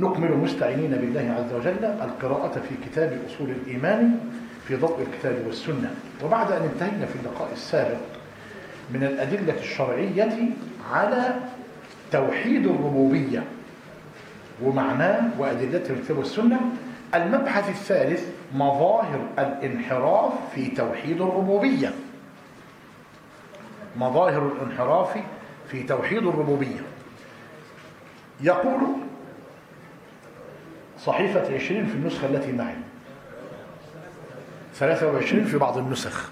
نكمل مستعينين بالله عز وجل القراءة في كتاب أصول الإيمان في ضوء الكتاب والسنة. وبعد أن انتهينا في اللقاء السابق من الأدلة الشرعية على توحيد الربوبية ومعناه وأدلته في الكتاب والسنة، المبحث الثالث مظاهر الانحراف في توحيد الربوبية. مظاهر الانحراف في توحيد الربوبية. يقول صحيفة 20 في النسخة التي معي، 23 في بعض النسخ،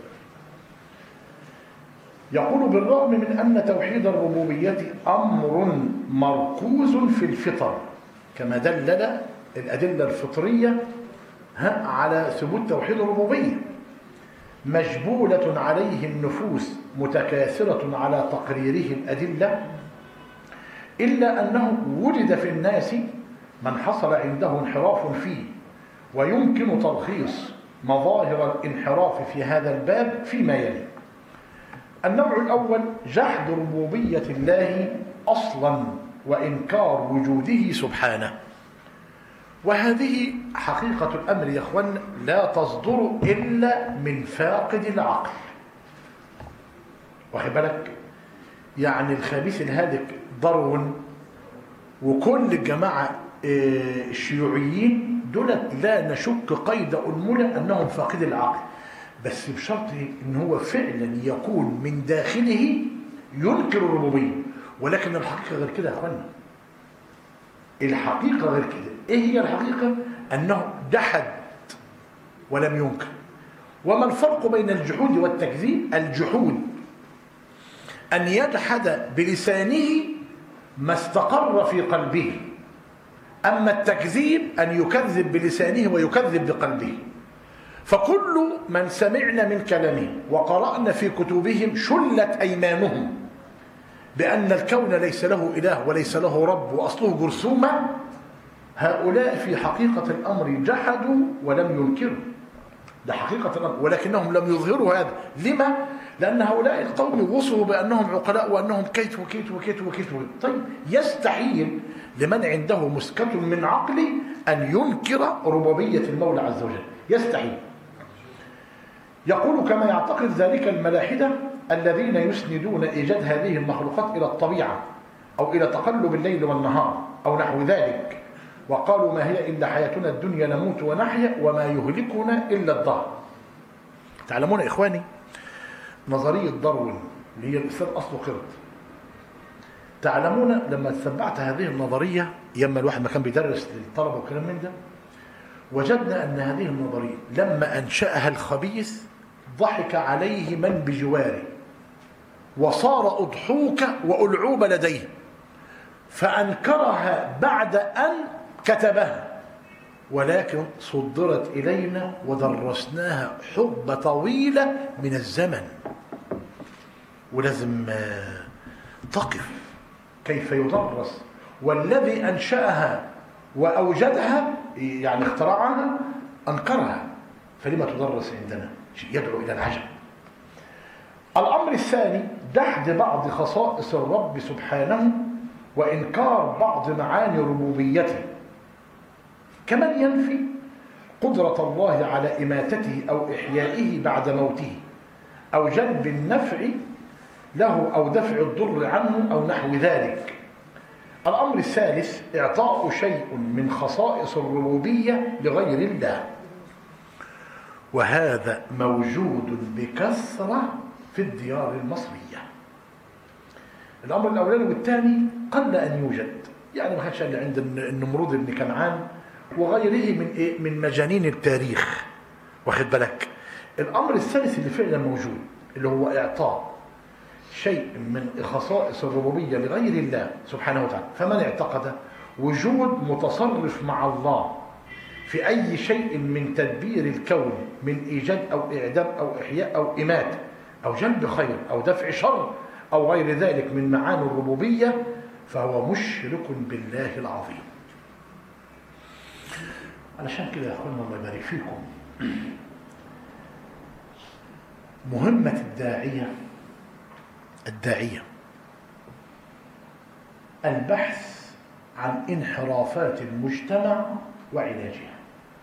يقول: بالرغم من أن توحيد الربوبية أمر مركوز في الفطر، كما دلل الأدلة الفطرية على ثبوت توحيد الربوبية، مجبولة عليه النفوس متكاثرة على تقريره الأدلة، إلا أنه وجد في الناس من حصل عنده انحراف فيه، ويمكن تلخيص مظاهر الانحراف في هذا الباب فيما يلي. النوع الأول: جحد ربوبية الله أصلا وإنكار وجوده سبحانه. وهذه حقيقة الأمر يا أخوان لا تصدر إلا من فاقد العقل. واخد بالك؟ يعني الخبيث الهالك داروين وكل الجماعة الشيوعيين دول لا نشك قيد أنملة أنهم فاقد العقل، بس بشرط ان هو فعلا يكون من داخله ينكر الربوبيه. ولكن الحقيقه غير كده يا اخوانا، الحقيقه غير كده. ايه هي الحقيقه؟ انه جحد ولم ينكر. وما الفرق بين الجحود والتكذيب؟ الجحود ان يجحد بلسانه ما استقر في قلبه، اما التكذيب ان يكذب بلسانه ويكذب بقلبه. فكل من سمعنا من كلامهم وقرأنا في كتبهم شلت أيمانهم بأن الكون ليس له إله وليس له رب وأصله جرثومة، هؤلاء في حقيقة الأمر جحدوا ولم ينكروا، ده حقيقة الأمر، ولكنهم لم يظهروا هذا. لما؟ لأن هؤلاء القوم وصفوا بأنهم عقلاء وأنهم كيت وكيت وكيت وكيت. طيب يستحيل لمن عنده مسكة من عقله أن ينكر ربوبية المولى عز وجل، يستحيل. يقول: كما يعتقد ذلك الملاحدة الذين يسندون إيجاد هذه المخلوقات إلى الطبيعة أو إلى تقلب الليل والنهار أو نحو ذلك، وقالوا: ما هي إلا حياتنا الدنيا نموت ونحيا وما يهلكنا إلا الدهر. تعلمون يا إخواني نظرية داروين اللي هي الإنسان أصله قرد، تعلمون لما تتبعت هذه النظرية يما الواحد ما كان بيدرس للطلبة وكلام من ده، وجدنا أن هذه النظرية لما أنشأها الخبيث ضحك عليه من بجواره وصار أضحوك وألعوب لديه، فأنكرها بعد أن كتبها، ولكن صدرت إلينا ودرسناها حقبة طويلة من الزمن. ولازم تقف كيف يدرس، والذي أنشأها وأوجدها يعني اخترعها أنكرها، فلما تدرس عندنا؟ يدعو إلى العجب. الأمر الثاني: جحد بعض خصائص الرب سبحانه وإنكار بعض معاني ربوبيته، كمن ينفي قدرة الله على إماتته أو إحيائه بعد موته أو جلب النفع له أو دفع الضر عنه أو نحو ذلك. الأمر الثالث: إعطاء شيء من خصائص الربوبية لغير الله، وهذا موجود بكثرة في الديار المصرية. الأمر الأولاني والثاني قل أن يوجد، يعني ما كانش إلا عند النمرود بن كنعان وغيره من مجانين التاريخ، واخد بالك. الأمر الثالث اللي فعلا موجود اللي هو إعطاء شيء من خصائص الربوبية لغير الله سبحانه وتعالى. فمن اعتقد وجود متصرف مع الله في أي شيء من تدبير الكون من إيجاد أو إعدام أو إحياء أو إماتة أو جلب خير أو دفع شر أو غير ذلك من معاني الربوبية، فهو مشرك بالله العظيم. علشان كده يا أخوانا الله يبارك فيكم، مهمة الداعية البحث عن انحرافات المجتمع وعلاجها.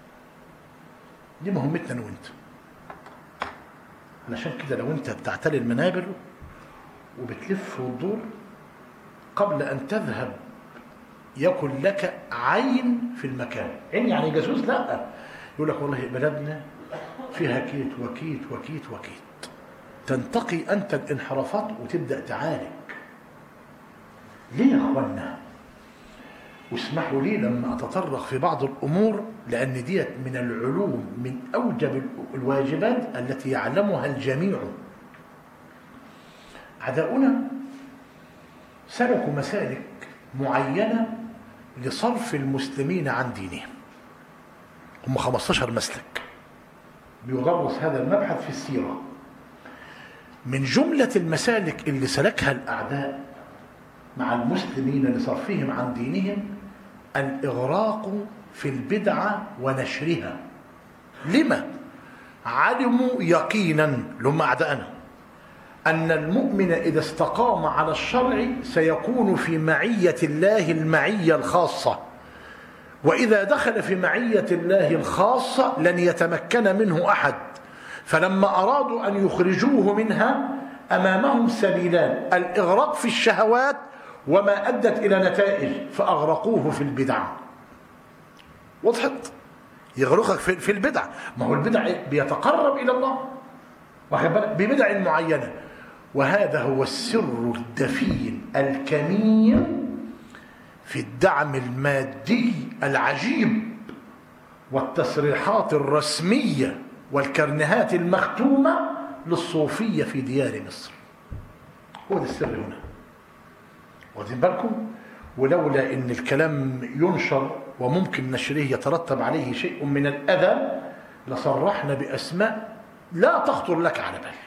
دي مهمتنا انا وانت. علشان كده لو انت بتعتلي المنابر وبتلف وتدور، قبل ان تذهب يكن لك عين في المكان. عين يعني جاسوس؟ لا، يقول لك والله بلدنا فيها كيت وكيت وكيت وكيت. تنتقي انت الانحرافات وتبدا تعالج. ليه يا اخوانا؟ واسمحوا لي لما اتطرق في بعض الامور، لان ديت من العلوم، من اوجب الواجبات التي يعلمها الجميع. اعداؤنا سلكوا مسالك معينه لصرف المسلمين عن دينهم. هم 15 مسلك بيدرس هذا المبحث في السيره. من جمله المسالك اللي سلكها الاعداء مع المسلمين لصرفهم عن دينهم الإغراق في البدعة ونشرها. لما؟ علموا يقينا لهم أعداءنا أن المؤمن إذا استقام على الشرع سيكون في معية الله المعية الخاصة، وإذا دخل في معية الله الخاصة لن يتمكن منه أحد. فلما أرادوا أن يخرجوه منها أمامهم سبيلان: الإغراق في الشهوات وما أدت إلى نتائج، فأغرقوه في البدع. وضحت؟ يغرقك في البدع. ما هو البدع بيتقرب إلى الله واخد بالك ببدع معينة، وهذا هو السر الدفين الكمين في الدعم المادي العجيب والتصريحات الرسمية والكرنيهات المختومة للصوفية في ديار مصر. هو ده السر هنا، واخدين بالكم؟ ولولا ان الكلام ينشر وممكن نشره يترتب عليه شيء من الاذى لصرحنا باسماء لا تخطر لك على بال.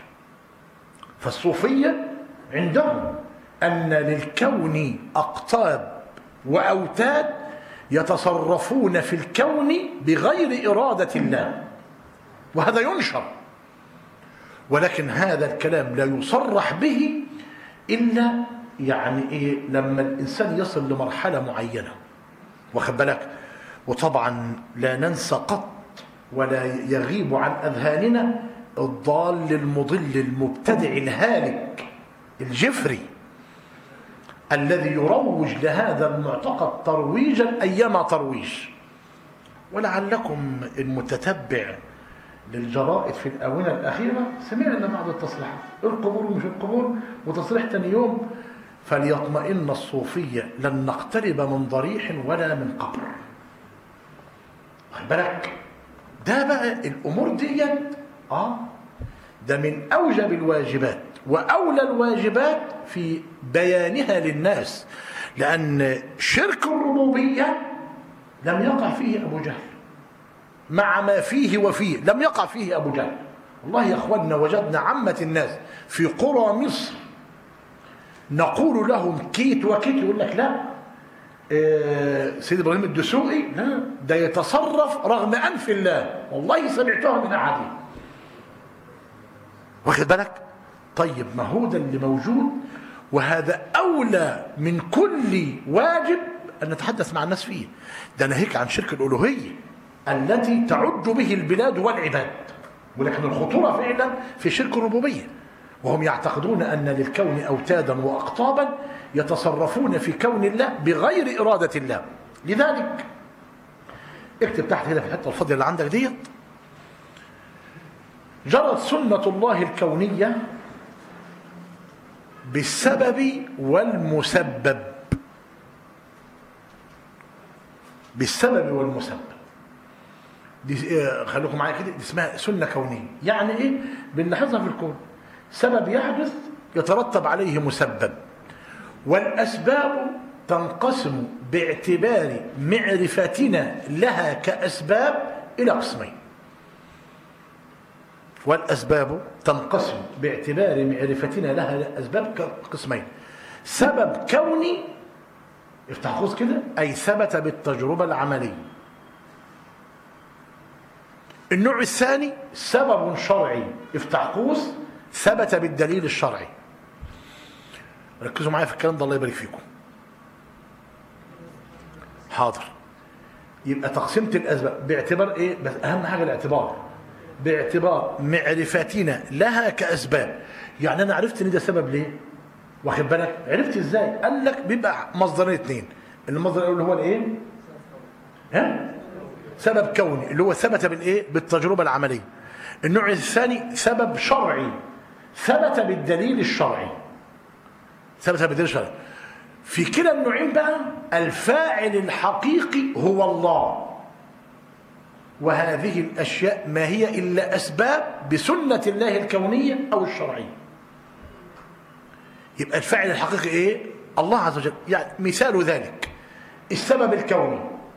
فالصوفيه عندهم ان للكون اقطاب واوتاد يتصرفون في الكون بغير اراده الله، وهذا ينشر، ولكن هذا الكلام لا يصرح به الا يعني ايه لما الانسان يصل لمرحله معينه، واخد بالك؟ وطبعا لا ننسى قط ولا يغيب عن اذهاننا الضال المضل المبتدع الهالك الجفري الذي يروج لهذا المعتقد ترويجا ايما ترويج. ولعلكم المتتبع للجرائد في الاونه الاخيره سمعنا بعض التصريحات: القبور ومش القبور، وتصريح ثاني يوم: فليطمئن الصوفيه لن نقترب من ضريح ولا من قبر. واخد بالك؟ ده بقى الامور ديت ده من اوجب الواجبات واولى الواجبات في بيانها للناس، لان شرك الربوبيه لم يقع فيه ابو جهل مع ما فيه وفيه، لم يقع فيه ابو جهل. والله يا اخواننا وجدنا عامه الناس في قرى مصر نقول لهم كيت وكيت، يقول لك لا سيد ابراهيم الدسوقي لا ده يتصرف رغم انف الله، والله سمعتها من احدهم. واخد بالك؟ طيب ما هو ده اللي موجود، وهذا اولى من كل واجب ان نتحدث مع الناس فيه. ده ناهيك عن شرك الالوهيه التي تعج به البلاد والعباد، ولكن الخطوره فعلا في شرك الربوبيه، وهم يعتقدون ان للكون اوتادا واقطابا يتصرفون في كون الله بغير اراده الله. لذلك اكتب تحت هنا في الحته الفاضيه اللي عندك ديت: جرت سنه الله الكونيه بالسبب والمسبب. بالسبب والمسبب دي خليكم معايا كده، دي اسمها سنه كونيه. يعني ايه؟ بنلاحظها في الكون، سبب يحدث يترتب عليه مسبب، والاسباب تنقسم باعتبار معرفتنا لها كاسباب الى قسمين. والاسباب تنقسم باعتبار معرفتنا لها اسباب قسمين: سبب كوني افتح قوس كده اي ثبت بالتجربه العمليه. النوع الثاني سبب شرعي افتح قوس ثبت بالدليل الشرعي. ركزوا معايا في الكلام ده الله يبارك فيكم. حاضر. يبقى تقسيمة الأسباب باعتبار إيه؟ بس أهم حاجة الاعتبار، باعتبار معرفتنا لها كأسباب. يعني أنا عرفت إن ده سبب ليه؟ واخد بالك؟ عرفت إزاي؟ قال لك بيبقى مصدرين اثنين. المصدر الأول هو الإيه؟ ها؟ سبب كوني اللي هو ثبت بالإيه؟ بالتجربة العملية. النوع الثاني سبب شرعي ثبت بالدليل الشرعي. ثبت بالدليل الشرعي. في كلا النوعين بقى الفاعل الحقيقي هو الله، وهذه الأشياء ما هي إلا أسباب بسنة الله الكونية أو الشرعية. يبقى الفاعل الحقيقي إيه؟ الله عز وجل. يعني مثال ذلك السبب الكوني،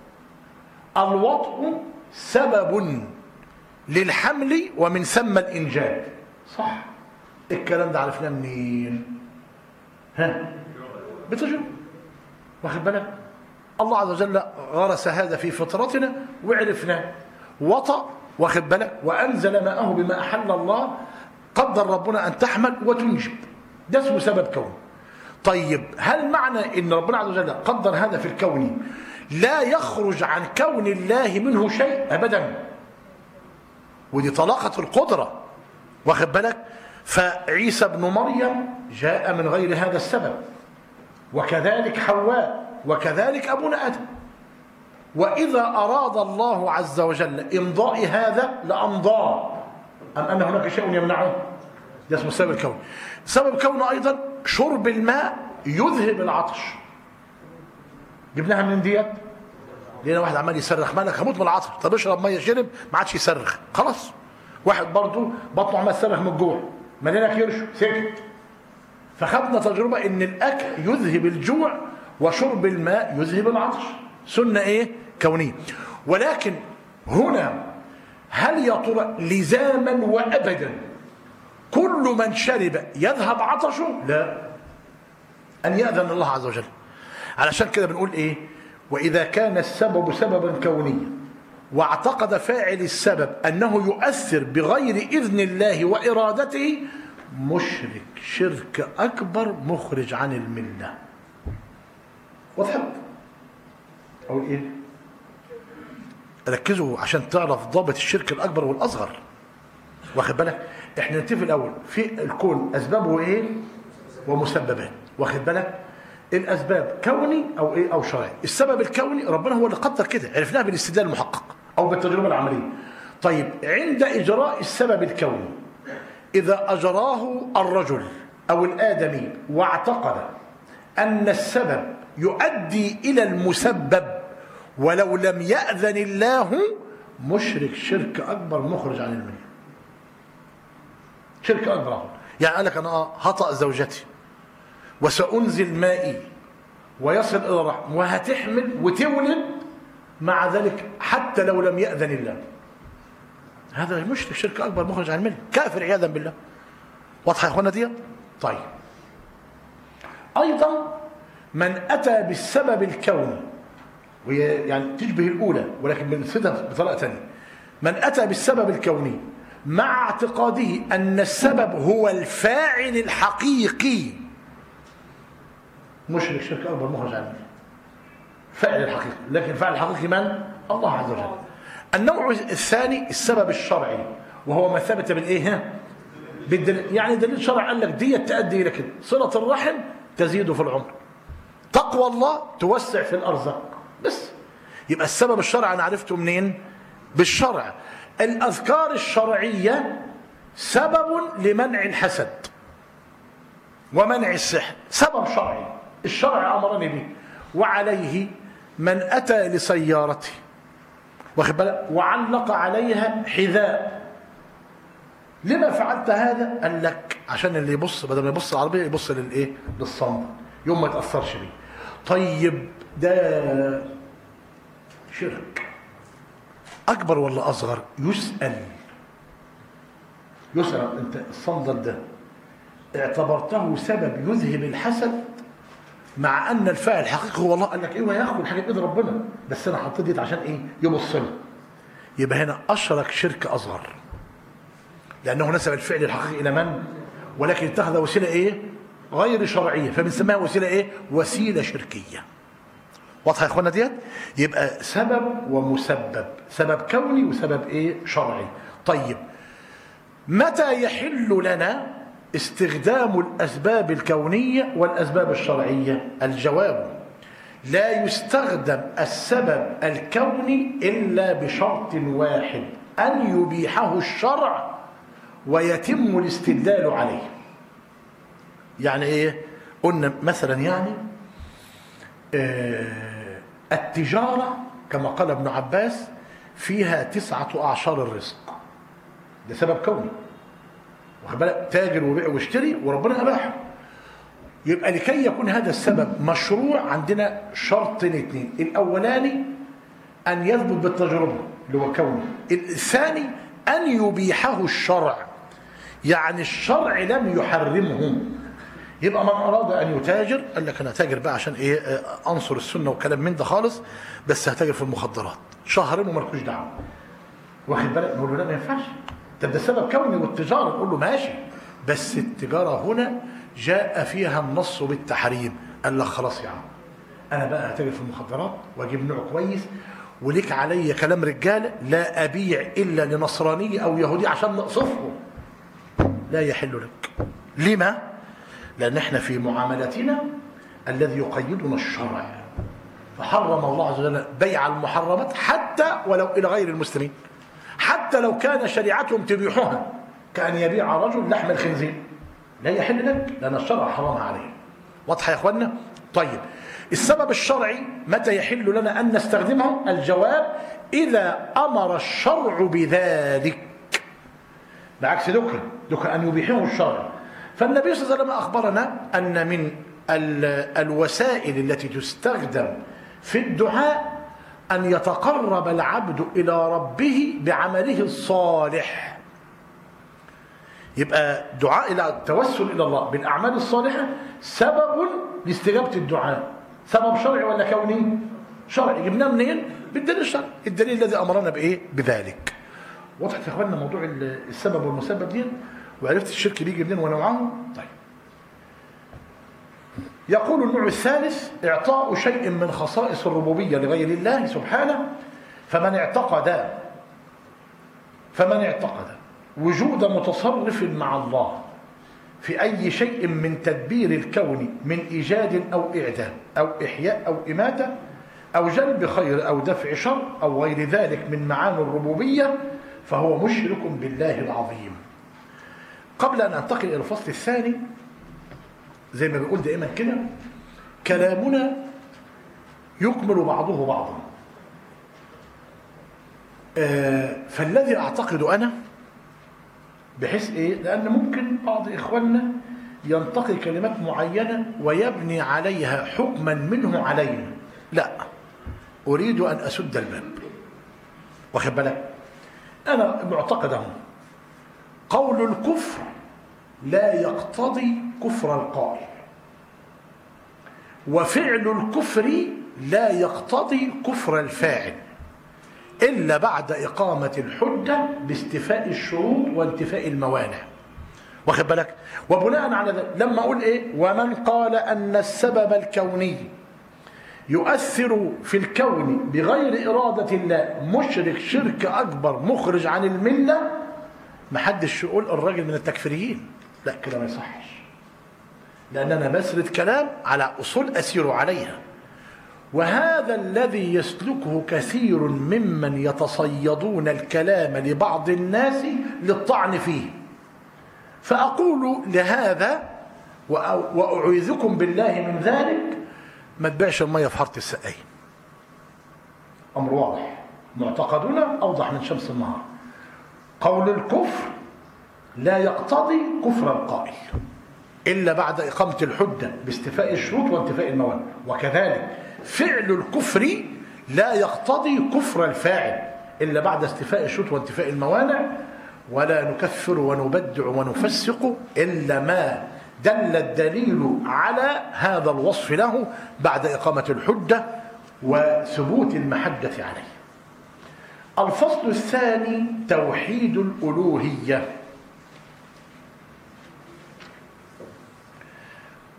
الوطء سبب للحمل ومن ثم الإنجاب، صح؟ الكلام ده عرفناه منين؟ ها؟ بتجربة. واخد بالك؟ الله عز وجل غرس هذا في فطرتنا وعرفناه. وطأ، واخد بالك؟ وأنزل ماءه بما أحل الله، قدر ربنا أن تحمل وتنجب، ده اسمه سبب كوني. طيب هل معنى ان ربنا عز وجل قدر هذا في الكون لا يخرج عن كون الله منه شيء؟ ابدا. ودي طلاقة القدرة، واخد بالك؟ فعيسى ابن مريم جاء من غير هذا السبب، وكذلك حواء، وكذلك ابونا ادم. واذا اراد الله عز وجل امضاء هذا لامضاه، ام ان هناك شيء يمنعه؟ ده اسمه السبب الكوني. سبب الكون ايضا شرب الماء يذهب العطش. جبناها من ديت؟ لقينا واحد عمال يصرخ، مالك هموت من العطش. طب اشرب ميه، شرب ما عادش يصرخ، خلاص. واحد برضه بطنه عمال يصرخ من الجوع، ملينا كرش، سكت. فخدنا تجربه ان الاكل يذهب الجوع وشرب الماء يذهب العطش، سنه ايه؟ كونيه. ولكن هنا هل يا ترى لزاما وابدا كل من شرب يذهب عطشه؟ لا، أن يأذن الله عز وجل. علشان كده بنقول إيه؟ وإذا كان السبب سببا كونيا واعتقد فاعل السبب أنه يؤثر بغير إذن الله وإرادته، مشرك شرك أكبر مخرج عن الملة. وضحت؟ أقول إيه؟ ركزوا عشان تعرف ضابط الشرك الأكبر والأصغر. واخد بالك؟ احنا نتفق الاول في الكون اسبابه ايه ومسببات. واخد بالك؟ الاسباب كوني او ايه او شرعي. السبب الكوني ربنا هو اللي قدر كده، عرفناها بالاستدلال المحقق او بالتجربه العمليه. طيب عند اجراء السبب الكوني، اذا اجراه الرجل او الادمي واعتقد ان السبب يؤدي الى المسبب ولو لم يأذن الله، مشرك شرك اكبر مخرج عن المله. شرك أكبر. يعني قال لك أنا هطأ زوجتي وسأنزل مائي ويصل إلى الرحم وهتحمل وتولد، مع ذلك حتى لو لم يأذن الله، هذا مشرك شرك أكبر مخرج عن الملة، كافر عياذا بالله. واضحة يا إخوانا دي؟ طيب أيضا من أتى بالسبب الكوني، وهي يعني تشبه الأولى ولكن بنفسدها بطريقة ثانية. من أتى بالسبب الكوني مع اعتقاده أن السبب هو الفاعل الحقيقي، مشرك شرك أكبر مخرج عنه. فاعل الحقيقي، لكن الفاعل الحقيقي من؟ الله عز وجل. النوع الثاني السبب الشرعي، وهو ما ثبت بالإيه؟ بالدليل. يعني دليل شرع قال لك دي تؤدي إلى كده، صلة الرحم تزيد في العمر، تقوى الله توسع في الأرزاق، بس. يبقى السبب الشرعي أنا عرفته منين؟ بالشرع. الأذكار الشرعية سبب لمنع الحسد ومنع السحر، سبب شرعي الشرع أمرني به. وعليه من أتى لسيارته واخد بالك وعلق عليها حذاء، لما فعلت هذا؟ قال لك عشان اللي يبص بدل ما يبص العربية يبص للإيه؟ للصندل، يوم ما يتأثرش بيه. طيب ده شرك أكبر ولا أصغر؟ يسأل أنت الصندل ده اعتبرته سبب يذهب الحسد، مع أن الفاعل الحقيقي هو الله. قال لك إيه ياخد الحاجة بإيد ربنا، بس أنا حطيت دي عشان إيه؟ يبص له. يبقى هنا أشرك شرك أصغر، لأنه نسب الفعل الحقيقي إلى من؟ ولكن اتخذ وسيلة إيه؟ غير شرعية، فبنسميها وسيلة إيه؟ وسيلة شركية. واضحة يا اخوانا ديت؟ يبقى سبب ومسبب، سبب كوني وسبب ايه؟ شرعي. طيب متى يحل لنا استخدام الأسباب الكونية والأسباب الشرعية؟ الجواب: لا يستخدم السبب الكوني إلا بشرط واحد، أن يبيحه الشرع ويتم الاستدلال عليه. يعني إيه؟ قلنا مثلا يعني التجارة كما قال ابن عباس فيها 9 أعشار الرزق، ده سبب كوني، واخد بالك؟ تاجر وبيع واشتري وربنا أباحه. يبقى لكي يكون هذا السبب مشروع عندنا شرطين اثنين: الاولاني ان يثبت بالتجربه اللي هو كوني، الثاني ان يبيحه الشرع، يعني الشرع لم يحرمه. يبقى من اراد ان يتاجر قال لك انا تاجر بقى عشان ايه؟ انصر السنه وكلام من ده خالص، بس هتاجر في المخدرات شهرين ومالكوش دعوه، واخد بالك؟ نقول له لا ما ينفعش، ده سبب كوني والتجاره، نقول له ماشي، بس التجاره هنا جاء فيها النص بالتحريم. قال لك خلاص يا عم، انا بقى هتاجر في المخدرات واجيب نوع كويس، وليك علي كلام رجاله، لا ابيع الا لنصراني او يهودي عشان نقصفهم. لا يحل لك. لما؟ لان احنا في معاملتنا الذي يقيدنا الشرع، فحرم الله عز وجل بيع المحرمات حتى ولو الى غير المسلمين، حتى لو كان شريعتهم تبيحها، كأن يبيع رجل لحم الخنزير، لا يحل لك لأن الشرع حرمها عليه. واضحة يا اخوانا؟ طيب السبب الشرعي متى يحل لنا أن نستخدمه؟ الجواب: إذا أمر الشرع بذلك، بعكس دكا أن يبيحه الشرع. فالنبي صلى الله عليه وسلم أخبرنا أن من الوسائل التي تستخدم في الدعاء أن يتقرب العبد إلى ربه بعمله الصالح. يبقى دعاء إلى التوسل إلى الله بالأعمال الصالحة سبب لاستجابة الدعاء. سبب شرعي ولا كوني؟ شرعي. جبناه منين؟ بالدليل الشرعي، الدليل الذي أمرنا بإيه؟ بذلك. وضحت يا إخواننا موضوع السبب والمسبب دي؟ وعرفت الشرك بيجي منين ونوعه؟ طيب. يقول النوع الثالث: إعطاء شيء من خصائص الربوبية لغير الله سبحانه. فمن اعتقد وجود متصرف مع الله في أي شيء من تدبير الكون من إيجاد أو إعدام أو إحياء أو إماتة أو جلب خير أو دفع شر أو غير ذلك من معاني الربوبية فهو مشرك بالله العظيم. قبل أن أنتقل إلى الفصل الثاني، زي ما بيقول دائما كده، كلامنا يكمل بعضه بعضا. فالذي أعتقد أنا بحيث إيه؟ لأن ممكن بعض إخواننا ينتقي كلمات معينة ويبني عليها حكما منه علينا. لا، أريد أن أسد الباب، واخد بالك؟ أنا معتقده قول الكفر لا يقتضي كفر القائل، وفعل الكفر لا يقتضي كفر الفاعل إلا بعد إقامة الحجة باستيفاء الشروط وانتفاء الموانع، واخد بالك؟ وبناء على ذلك لما أقول إيه؟ ومن قال أن السبب الكوني يؤثر في الكون بغير إرادة الله مشرك شرك أكبر مخرج عن الملة، محدش يقول الراجل من التكفيريين، لا كده ما يصحش، لأن أنا بسرد كلام على أصول أسير عليها. وهذا الذي يسلكه كثير ممن يتصيدون الكلام لبعض الناس للطعن فيه. فأقول لهذا وأعوذكم بالله من ذلك: ما تبيعش المية في حارة السقايين. أمر واضح، معتقدنا أوضح من شمس النهار. قول الكفر لا يقتضي كفر القائل إلا بعد إقامة الحجة باستيفاء الشروط وانتفاء الموانع، وكذلك فعل الكفر لا يقتضي كفر الفاعل إلا بعد استيفاء الشروط وانتفاء الموانع. ولا نكفر ونبدع ونفسق إلا ما دل الدليل على هذا الوصف له بعد إقامة الحجة وثبوت المحجة عليه. الفصل الثاني: توحيد الألوهية.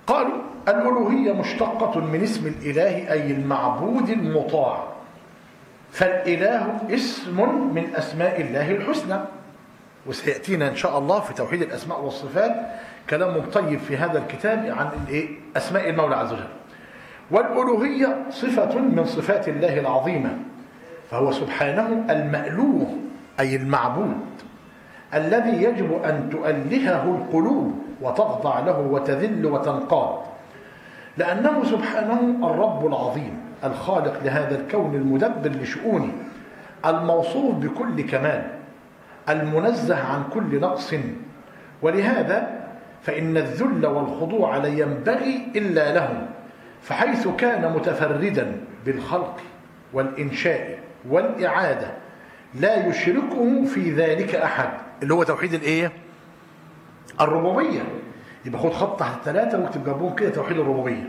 قالوا الألوهية مشتقة من اسم الإله أي المعبود المطاع، فالإله اسم من أسماء الله الحسنى. وسيأتينا إن شاء الله في توحيد الأسماء والصفات كلام طيب في هذا الكتاب عن أسماء المولى عز وجل. والألوهية صفة من صفات الله العظيمة، فهو سبحانه المألوه أي المعبود الذي يجب أن تؤلهه القلوب وتخضع له وتذل وتنقاد، لأنه سبحانه الرب العظيم الخالق لهذا الكون المدبر لشؤونه، الموصوف بكل كمال، المنزه عن كل نقص. ولهذا فإن الذل والخضوع لا ينبغي إلا له، فحيث كان متفردا بالخلق والإنشاء والإعادة لا يشركه في ذلك أحد، اللي هو توحيد الإيه؟ الربوبية. يبقى خد خط تحت 3 واكتب جنبهم كده توحيد الربوبية.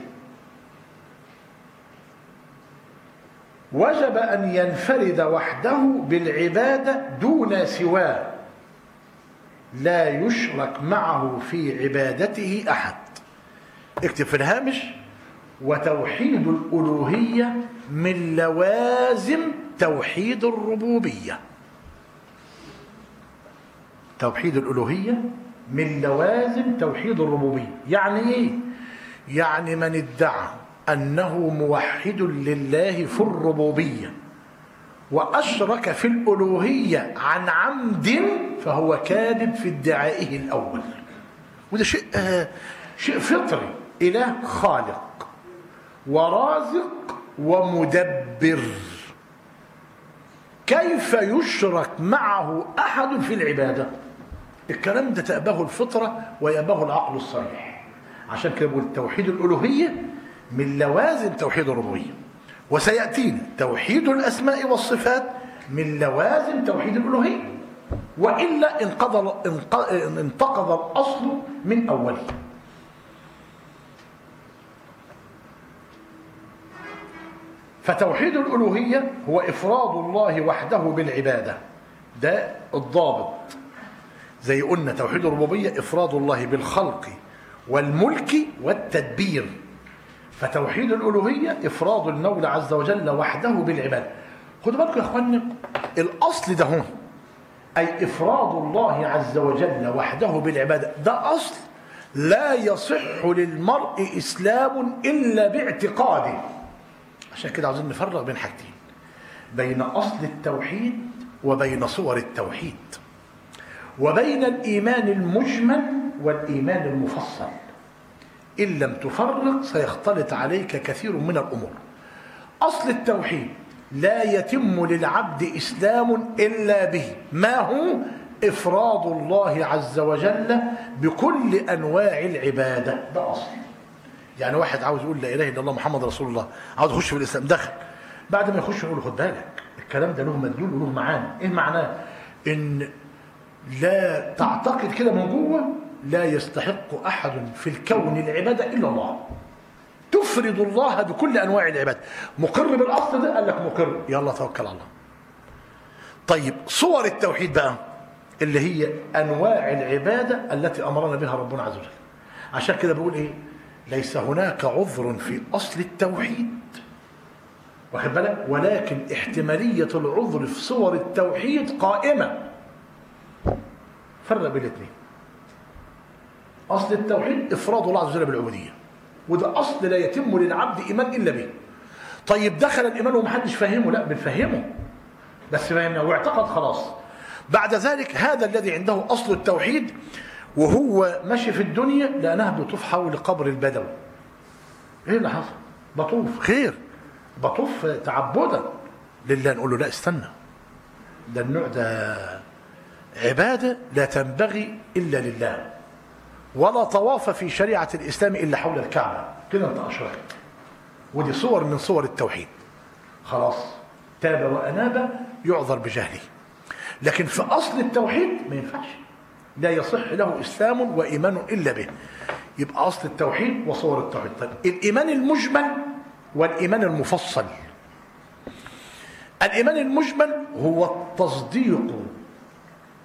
وجب أن ينفرد وحده بالعبادة دون سواه، لا يشرك معه في عبادته أحد. اكتب في الهامش: وتوحيد الألوهية من لوازم توحيد الربوبية. توحيد الألوهية من لوازم توحيد الربوبية. يعني إيه؟ يعني من ادعى أنه موحد لله في الربوبية وأشرك في الألوهية عن عمد فهو كاذب في ادعائه الأول. وده شيء فطري. إله خالق ورازق ومدبر، كيف يشرك معه أحد في العبادة؟ الكلام ده تأباه الفطرة ويأباه العقل الصريح. عشان كده بقول توحيد الألوهية من لوازم توحيد الربوبية. وسيأتينا توحيد الأسماء والصفات من لوازم توحيد الألوهية، وإلا انتقض الأصل من أوله. فتوحيد الألوهية هو إفراد الله وحده بالعبادة، ده الضابط. زي قلنا توحيد الربوبية إفراد الله بالخلق والملك والتدبير، فتوحيد الألوهية إفراد المولى عز وجل وحده بالعبادة. خدوا بالكم يا أخواني، الأصل ده هون أي إفراد الله عز وجل وحده بالعبادة، ده أصل لا يصح للمرء إسلام إلا باعتقاده. عشان كده عاوزين نفرق بين حاجتين، بين أصل التوحيد وبين صور التوحيد، وبين الإيمان المجمل والإيمان المفصل. إن لم تفرق سيختلط عليك كثير من الأمور. أصل التوحيد لا يتم للعبد إسلام إلا به، ما هو؟ إفراد الله عز وجل بكل أنواع العبادة، ده أصل. يعني واحد عاوز يقول لا إله إلا الله محمد رسول الله، عاوز يخش في الإسلام، دخل، بعد ما يخش يقول خد بالك الكلام ده له مدلول وله معاني. إيه معناه؟ إن لا تعتقد كده من جوه لا يستحق أحد في الكون العبادة إلا الله، تفرد الله بكل أنواع العبادة. مقر بالأصل ده؟ قال لك مقر، يلا توكل على الله. طيب صور التوحيد بقى اللي هي أنواع العبادة التي أمرنا بها ربنا عز وجل. عشان كده بقول إيه؟ ليس هناك عذر في أصل التوحيد، واخد بالك، ولكن احتمالية العذر في صور التوحيد قائمة. فرق بين الاثنين. أصل التوحيد إفراد الله عز وجل بالعبودية، وده أصل لا يتم للعبد إيمان إلا به. طيب دخل الإيمان ومحدش فهمه، لا بنفهمه، بس فهمنا واعتقد خلاص. بعد ذلك هذا الذي عنده أصل التوحيد وهو ماشي في الدنيا لأنها بيطوف حول قبر البدوي. إيه اللي حصل؟ بطوف خير، بطوف تعبدا لله. نقول له لا استنى، ده النوع ده عبادة لا تنبغي إلا لله، ولا طواف في شريعة الإسلام إلا حول الكعبة، كده أنت أشركت. ودي صور من صور التوحيد. خلاص تاب وأناب يعذر بجهله. لكن في أصل التوحيد ما ينفعش، لا يصح له إسلام وإيمان إلا به. يبقى أصل التوحيد وصور التوحيد. طيب الإيمان المجمل والإيمان المفصل. الإيمان المجمل هو التصديق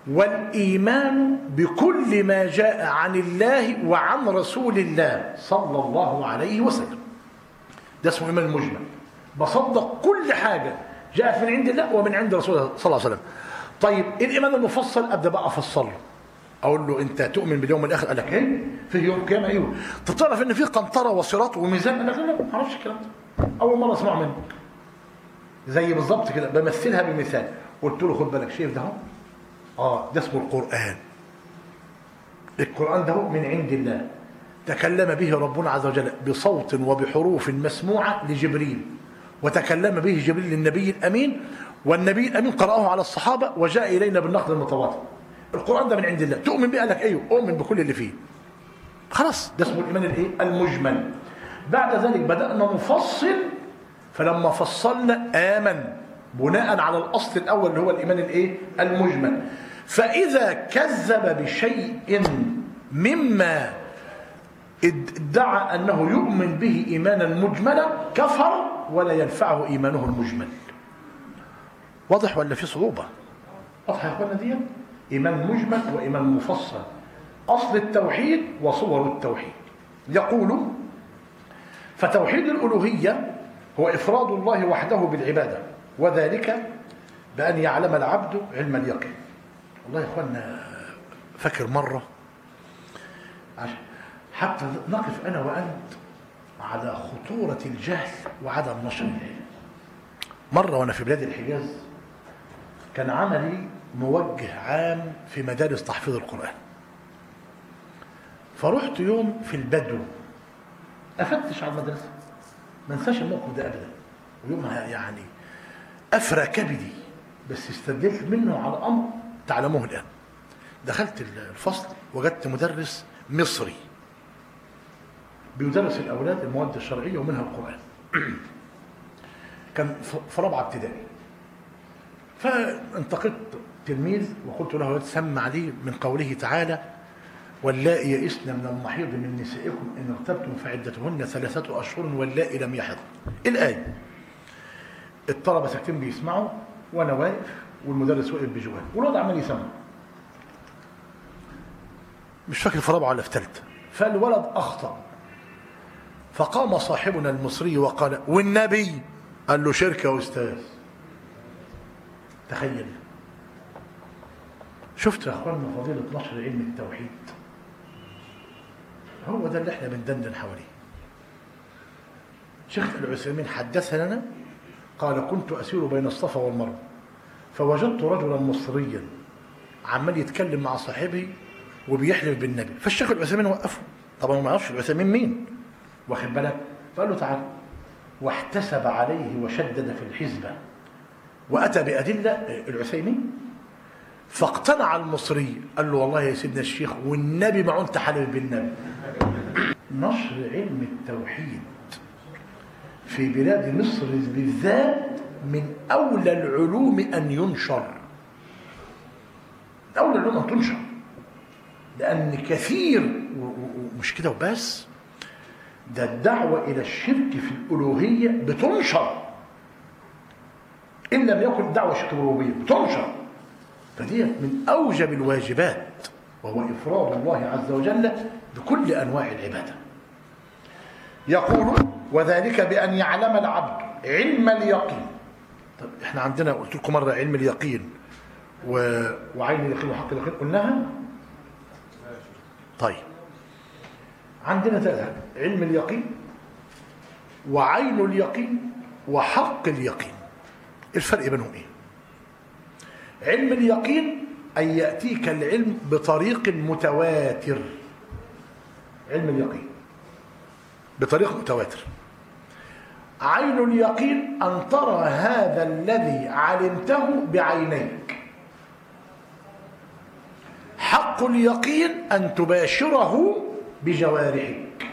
والإيمان بكل ما جاء عن الله وعن رسول الله صلى الله عليه وسلم. ده اسمه إيمان المجمل. بصدق كل حاجة جاءت من عند الله ومن عند رسول الله صلى الله عليه وسلم. طيب الإيمان المفصل أبدأ بقى أفصل له، أقول له أنت تؤمن باليوم الآخر؟ قال لك إيه؟ في يوم القيامة؟ أيوه. طب تعرف إن في قنطرة وصراط وميزان؟ قال لك لا ما أعرفش الكلام ده، أول مرة أسمعه منك. زي بالظبط كده بمثلها بمثال، قلت له خد بالك شايف ده اهو، ده اسمه القرآن. القرآن ده من عند الله، تكلم به ربنا عز وجل بصوت وبحروف مسموعة لجبريل، وتكلم به جبريل للنبي الأمين، والنبي الأمين قرأه على الصحابة وجاء إلينا بالنقل المتواتر. القرآن ده من عند الله، تؤمن به؟ قال لك أيوه أؤمن بكل اللي فيه. خلاص ده اسمه الإيمان الإيه؟ المجمل. بعد ذلك بدأنا نفصل، فلما فصلنا آمن بناء على الأصل الأول اللي هو الإيمان الإيه؟ المجمل. فإذا كذب بشيء مما ادعى أنه يؤمن به إيمانا مجملا كفر ولا ينفعه إيمانه المجمل. واضح ولا في صعوبة؟ واضح يا أخوانا؟ دي إيمان مجمل وإيمان مفصل، أصل التوحيد وصور التوحيد. يقول فتوحيد الألوهية هو إفراد الله وحده بالعبادة، وذلك بأن يعلم العبد علم اليقين. والله يا إخوانا فاكر مرة حتى نقف أنا وأنت على خطورة الجهل وعدم نشر العلم. مرة وأنا في بلاد الحجاز كان عملي موجه عام في مدارس تحفيظ القرآن، فرحت يوم في البدو أفتش على المدرسة، ما انساش الموقف ده أبدا، ويومها يعني أفرى كبدي، بس استدلت منه على أمر تعلموه الآن. دخلت الفصل وجدت مدرس مصري بيدرس الأولاد المواد الشرعية ومنها القرآن. كان في رابعة ابتدائي. فانتقدت تلميذ وقلت له سمع لي من قوله تعالى واللائي يئسن من المحيض من نسائكم إن ارتبتم فعدتهن 3 أشهر واللائي لم يحض. الآية. الطلبة ساكتين بيسمعوا وأنا واقف والمدرس واقف بجواني والواد عمال يسمع. مش فاكر في رابعة ولا في ثالثة. فالولد أخطأ، فقام صاحبنا المصري وقال والنبي؟ قال له شركة يا أستاذ. تخيل. شفت يا أخواننا فضيلة نشر علم التوحيد؟ هو ده اللي احنا بندندن حواليه. شيخ العثيمين حدث لنا قال كنت أسير بين الصفا والمروة فوجدت رجلا مصريا عمال يتكلم مع صاحبه وبيحلف بالنبي، فالشيخ العثيمين وقفه. طبعا ما يعرفش العثيمين مين، واخد بالك؟ فقال له تعال، واحتسب عليه وشدد في الحزبة وأتى بأدلة العثيمين، فاقتنع المصري. قال له والله يا سيدنا الشيخ والنبي ما أنت حلف بالنبي. نشر علم التوحيد في بلاد مصر بالذات من أولى العلوم أن ينشر، من أولى العلوم أن تنشر، لأن كثير ومش كده وبس، ده الدعوة إلى الشرك في الألوهية بتنشر، إن لم يكن دعوة شرك الربوبية بتنشر. فدي من أوجب الواجبات، وهو إفراد الله عز وجل بكل أنواع العبادة. يقول وذلك بأن يعلم العبد علم اليقين. طب احنا عندنا قلت لكم مرة علم اليقين وعين اليقين وحق اليقين قلناها. طيب عندنا 3: علم اليقين وعين اليقين وحق اليقين. الفرق بينهم ايه؟ علم اليقين أن يأتيك العلم بطريق متواتر، علم اليقين بطريق متواتر. عين اليقين أن ترى هذا الذي علمته بعينيك. حق اليقين أن تباشره بجوارحك.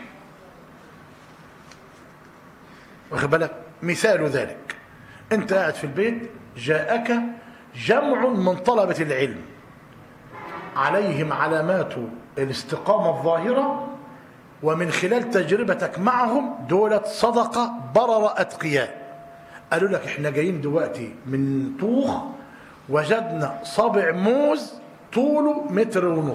واخد بالك؟ مثال ذلك أنت قاعد في البيت جاءك جمع من طلبة العلم عليهم علامات الاستقامة الظاهرة، ومن خلال تجربتك معهم دولة صدقة برر أتقياء. قالوا لك احنا جايين دلوقتي من طوخ وجدنا صابع موز طوله 1.5 متر.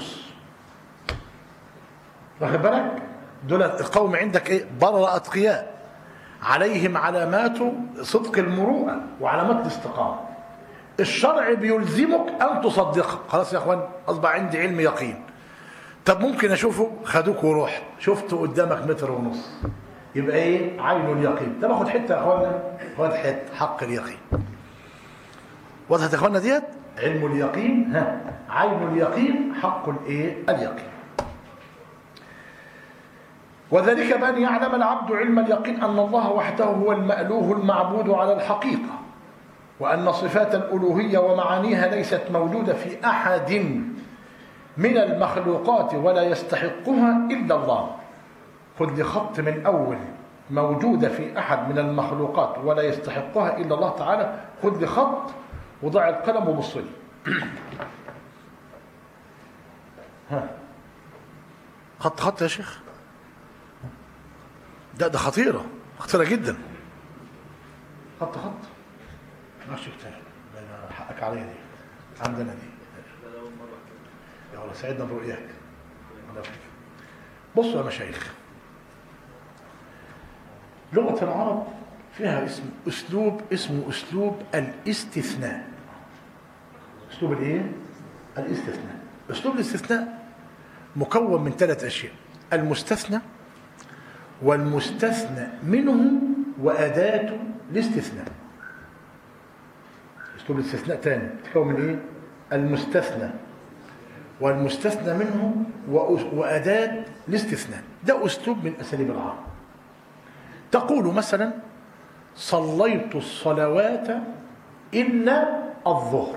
واخد بالك؟ دول القوم عندك ايه؟ بررة اتقياء عليهم علامات صدق المروءة وعلامات الاستقامة. الشرع بيلزمك ان تصدقه. خلاص يا اخوان، اصبح عندي علم يقين. طب ممكن اشوفه؟ خدوك وروح شفته قدامك 1.5 متر، يبقى ايه؟ عين اليقين. طب اخد حته يا اخوانا، خد حته حق اليقين. وضحت يا اخوانا ديت؟ علم اليقين، عين اليقين، حق الايه؟ اليقين. وذلك بأن يعلم العبد علم اليقين أن الله وحده هو المألوه المعبود على الحقيقة، وأن صفات الألوهية ومعانيها ليست موجودة في أحد من المخلوقات ولا يستحقها إلا الله. خذ لي خط من أول موجودة في أحد من المخلوقات ولا يستحقها إلا الله تعالى. خذ لي خط وضع القلم وبص لي. خط يا شيخ. ده خطيرة جدا. خط ماشي كتير. حقك عليا دي، عندنا دي يا الله. سعدنا برؤياك. بصوا يا مشايخ، لغة العرب فيها اسمه اسلوب الاستثناء. اسلوب الايه؟ الاستثناء. اسلوب الاستثناء مكون من 3 أشياء: المستثنى والمستثنى منه وأداة الاستثناء. اسلوب الاستثناء تاني تكون من ايه؟ المستثنى والمستثنى منه وأداة الاستثناء. ده أسلوب من أساليب العرب. تقول مثلا: صليت الصلوات إلا الظهر.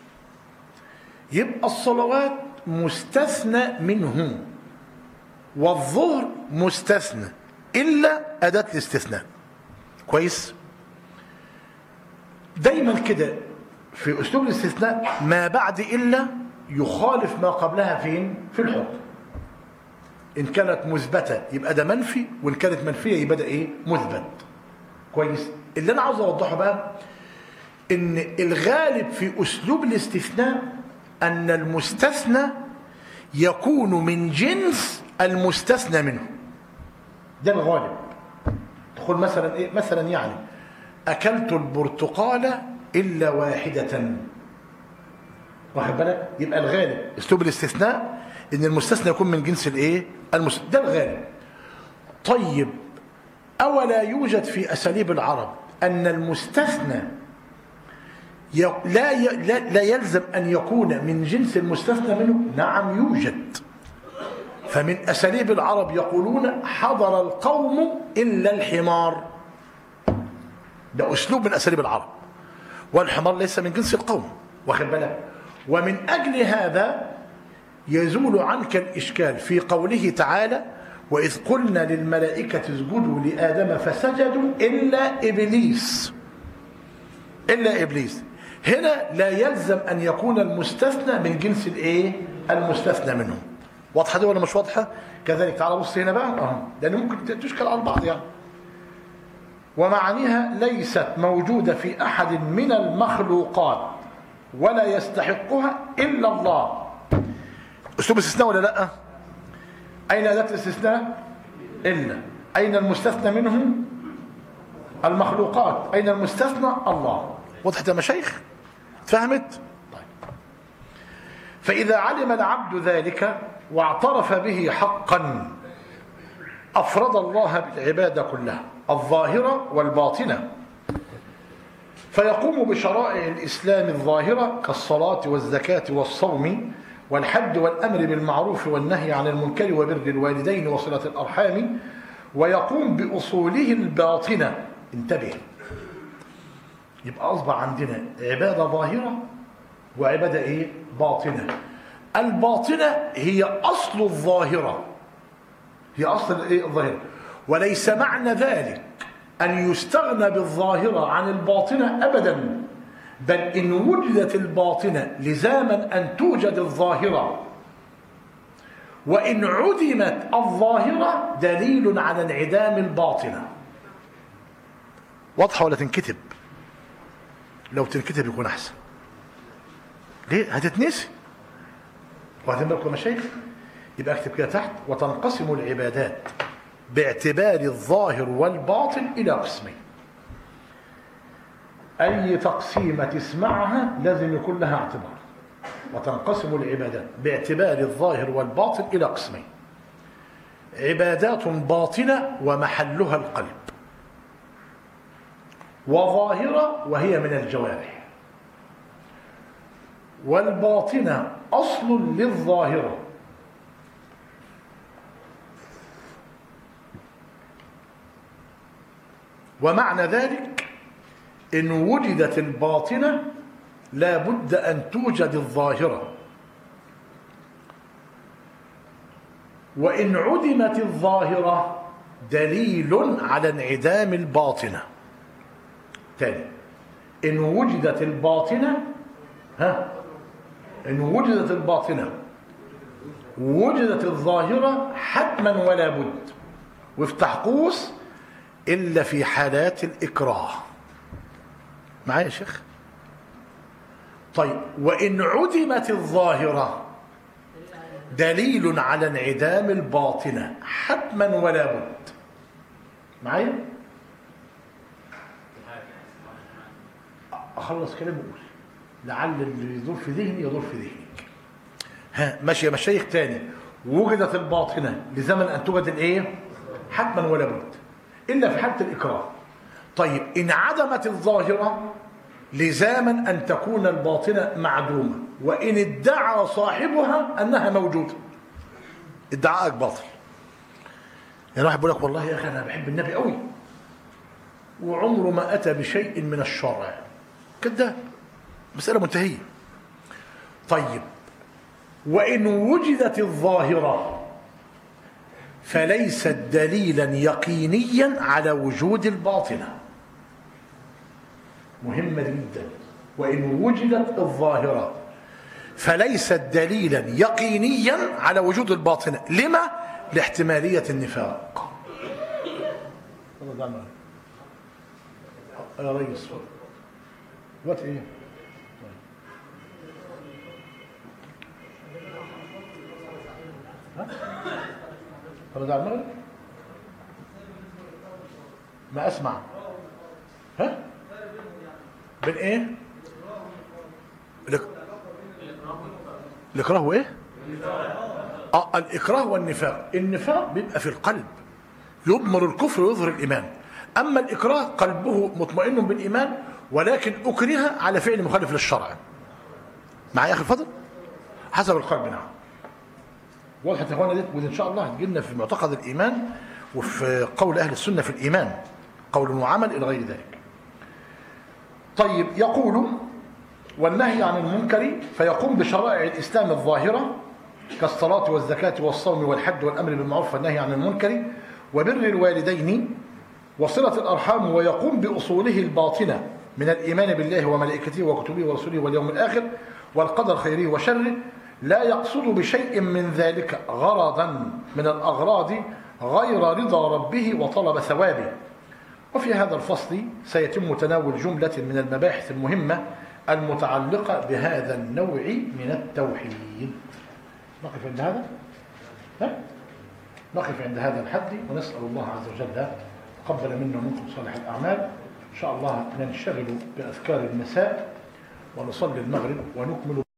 يبقى الصلوات مستثنى منه والظهر مستثنى إلا أداة الاستثناء. كويس؟ دايما كده في أسلوب الاستثناء ما بعد إلا يخالف ما قبلها فين؟ في الحكم. إن كانت مثبتة يبقى ده منفي، وإن كانت منفية يبقى ده إيه؟ مثبت. كويس؟ اللي أنا عاوز أوضحه بقى إن الغالب في أسلوب الاستثناء أن المستثنى يكون من جنس المستثنى منه. ده الغالب. تقول مثلا إيه؟ مثلا يعني أكلت البرتقالة إلا واحدة. واخد بالك؟ يبقى الغالب أسلوب الاستثناء إن المستثنى يكون من جنس الإيه؟ ده الغالب. طيب، أولا يوجد في أساليب العرب أن المستثنى لا يلزم أن يكون من جنس المستثنى منه؟ نعم يوجد. فمن أساليب العرب يقولون: حضر القوم إلا الحمار. ده أسلوب من أساليب العرب، والحمار ليس من جنس القوم. واخد بالك؟ ومن أجل هذا يزول عنك الإشكال في قوله تعالى: وإذ قلنا للملائكة اسجدوا لآدم فسجدوا إلا إبليس. إلا إبليس. هنا لا يلزم أن يكون المستثنى من جنس الإيه؟ المستثنى منه. واضحة دي ولا مش واضحة؟ كذلك تعال بص هنا بقى، لأن ممكن تشكل على البعض يعني. ومعانيها ليست موجودة في أحد من المخلوقات ولا يستحقها إلا الله. أسلوب استثناء ولا لا؟ أين أداة الاستثناء؟ إلا. أين المستثنى منه؟ المخلوقات. أين المستثنى؟ الله. وضحت يا مشايخ؟ فهمت؟ طيب. فإذا علم العبد ذلك واعترف به حقا أفرد الله بالعبادة كلها الظاهرة والباطنة، فيقوم بشرائع الإسلام الظاهرة كالصلاة والزكاة والصوم والحج والأمر بالمعروف والنهي عن المنكر وبر الوالدين وصلة الأرحام، ويقوم بأصوله الباطنة. انتبه، يبقى أصبح عندنا عبادة ظاهرة وعبادة إيه؟ باطنة. الباطنة هي أصل الظاهرة، هي أصل إيه؟ الظاهرة. وليس معنى ذلك أن يستغنى بالظاهرة عن الباطنة أبدا، بل إن وجدت الباطنة لزاما أن توجد الظاهرة، وإن عدمت الظاهرة دليل على انعدام الباطنة. واضحة ولا تنكتب؟ لو تنكتب يكون أحسن. ليه؟ هتتنسي. واخدين بالكم يا مشايخ؟ يبقى اكتب كده تحت: وتنقسم العبادات باعتبار الظاهر والباطن إلى قسمين. أي تقسيمة تسمعها لازم يكون لها اعتبار. وتنقسم العبادات باعتبار الظاهر والباطن إلى قسمين: عبادات باطنة ومحلها القلب، وظاهرة وهي من الجوارح. والباطنة أصل للظاهرة، ومعنى ذلك إن وجدت الباطنة لا بد أن توجد الظاهرة، وإن عدمت الظاهرة دليل على انعدام الباطنة. تاني: إن وجدت الباطنة إن وجدت الباطنة وجدت الظاهرة حتما ولا بد، وافتح قوس: إلا في حالات الإكراه. معايا يا شيخ؟ طيب: وإن عدمت الظاهرة دليل على انعدام الباطنة حتما ولا بد. معايا؟ أخلص كلام وأقول لعل اللي يدور في ذهني يدور في ذهنك. ماشي يا مشايخ؟ تاني: وجدت الباطنة لزمن أن توجد الإيه؟ حتما ولا بد، إلا في حالة الإكراه. طيب: إن عدمت الظاهرة لزاما أن تكون الباطنة معدومة، وإن ادعى صاحبها أنها موجودة، ادعائك باطل. يعني واحد بيقول لك: والله يا أخي أنا بحب النبي قوي وعمره ما أتى بشيء من الشرع، كده مسألة منتهية. طيب: وإن وجدت الظاهرة فليست دليلا يقينيا على وجود الباطنة. مهمة جدا. وإن وجدت الظاهرة فليست دليلا يقينيا على وجود الباطنة. لما؟ لاحتمالية النفاق. يا ريس وقت ايه؟ طب ده المغرب؟ ما اسمع. بين ايه؟ الاكراه وايه؟ الاكراه والنفاق. النفاق بيبقى في القلب، يضمر الكفر ويظهر الايمان. اما الاكراه قلبه مطمئن بالايمان ولكن اكره على فعل مخالف للشرع. معايا يا اخي الفضل؟ حسب القلب. نعم. واضح يا اخوانا؟ ودي ان شاء الله هتجي لنا في معتقد الايمان وفي قول اهل السنه في الايمان، قول وعمل الى غير ذلك. طيب: يقول: والنهي عن المنكر فيقوم بشرائع الإسلام الظاهرة كالصلاة والزكاة والصوم والحج والأمر بالمعروف والنهي عن المنكر وبر الوالدين وصلة الأرحام، ويقوم بأصوله الباطنة من الإيمان بالله وملائكته وكتبه ورسله واليوم الآخر والقدر خيره وشره، لا يقصد بشيء من ذلك غرضا من الأغراض غير رضا ربه وطلب ثوابه. وفي هذا الفصل سيتم تناول جملة من المباحث المهمة المتعلقة بهذا النوع من التوحيد. نقف عند هذا؟ نقف عند هذا الحد، ونسأل الله عز وجل تقبل منا ومنكم صالح الأعمال. إن شاء الله ننشغل بأذكار المساء ونصلي المغرب ونكمل